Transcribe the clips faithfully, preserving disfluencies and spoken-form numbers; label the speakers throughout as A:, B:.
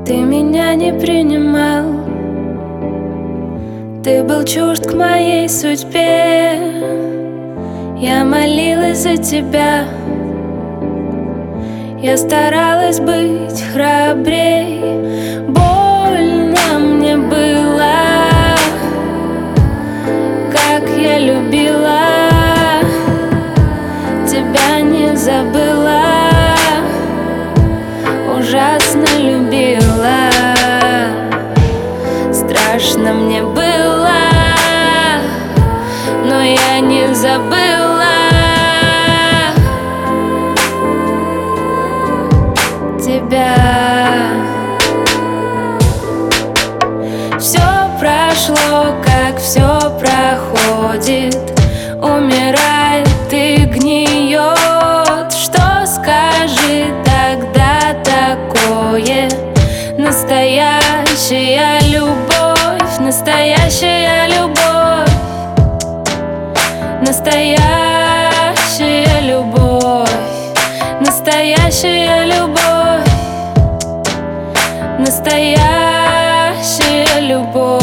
A: Ты меня не принимал, ты был чужд к моей судьбе. Я молилась за тебя, я старалась быть храбрей. Больно мне было, как я любила, тебя не забыла, ужасно любила. Страшно мне было, но я не забыла тебя. Все прошло, как все проходит, умирает и гниет. Что скажи тогда такое? Настоящая любовь, настоящая любовь, настоящая любовь, настоящая любовь, настоящая любовь.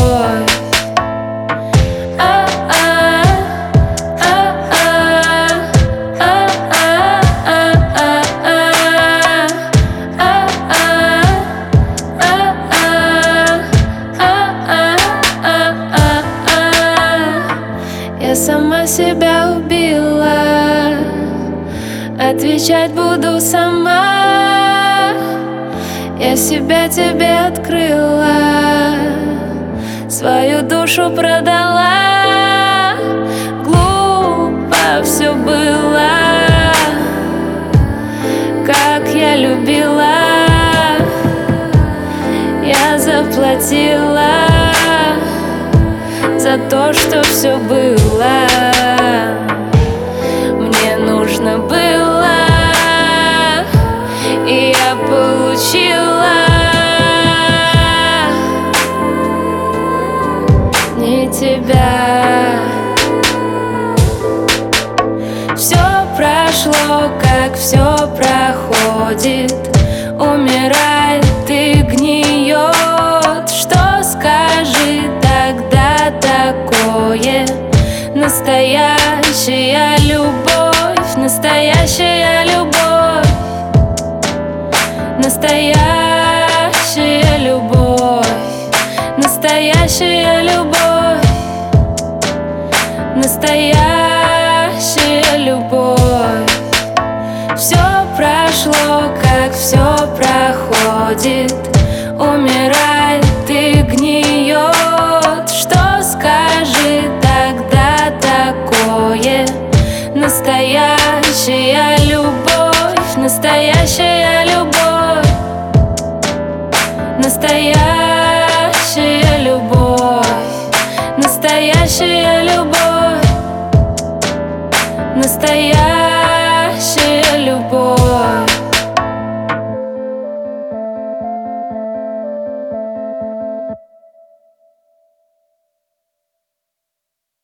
A: Я сама себя убила, отвечать буду сама. Я себя тебе открыла, свою душу продала. Глупо все было, как я любила. Я заплатила за то, что все было. Мне нужно было, и я получила. Не тебя. Все прошло, как все проходит, умирает и гниет. Что скажи тогда такое? Настоящая любовь, настоящая любовь, настоящая любовь, настоящая любовь, настоящая любовь. Все прошло, как все проходит, умирает и гниет. Что скажи тогда такое? Настоящая любовь, настоящая любовь, настоящая любовь, настоящая любовь, настоящая